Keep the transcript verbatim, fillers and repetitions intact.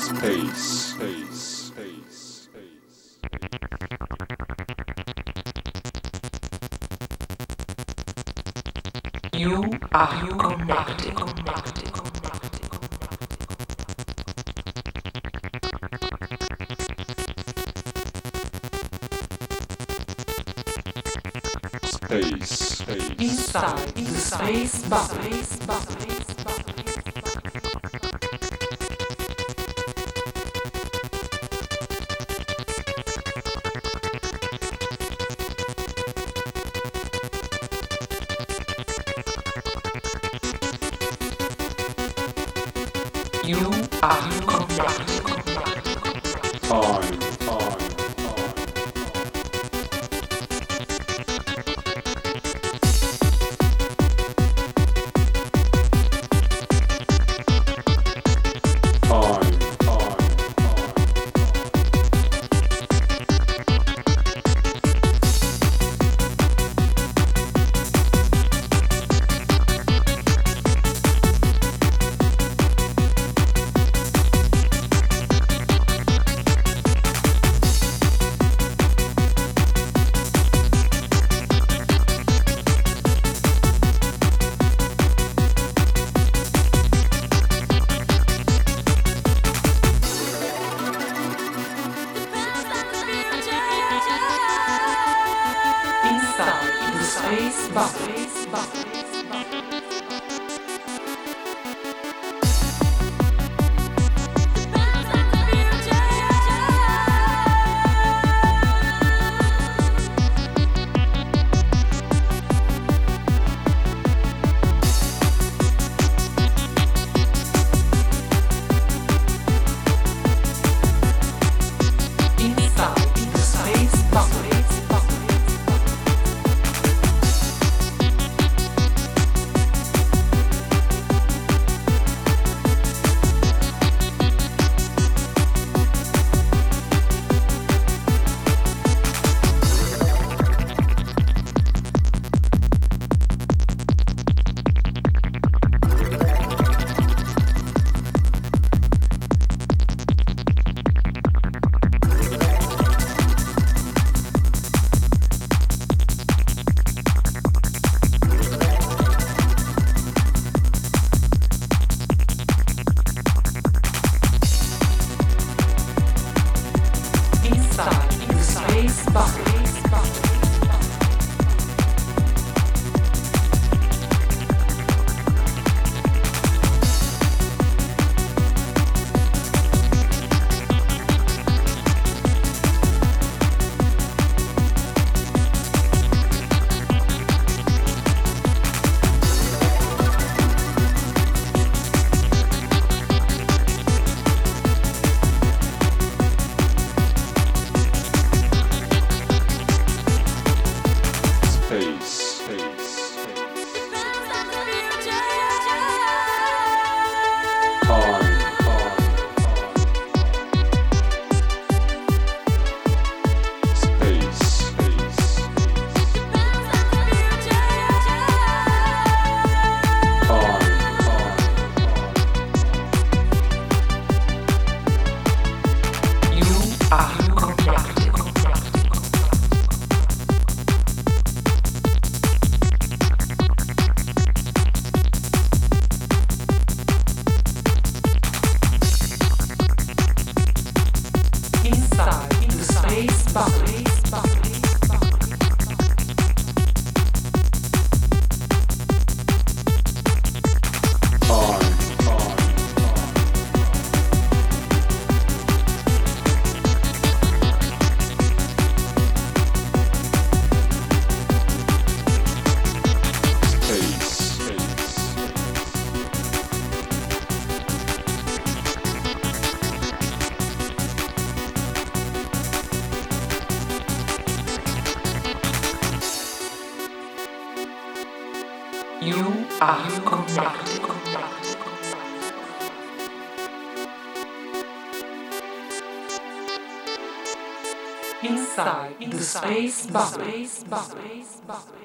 Space, space, space, space. You are connected. connected, connected. Space, space. Inside the space bubble. Space bubble. You are connected. Time, time, time, time, Inside the space bubble. Inside the space bubble. Inside the space bubble. space, space, time, time, space, space, time, You are connected. Inside the space bubble. time, time, space, space, You are connected. Inside the space bubble.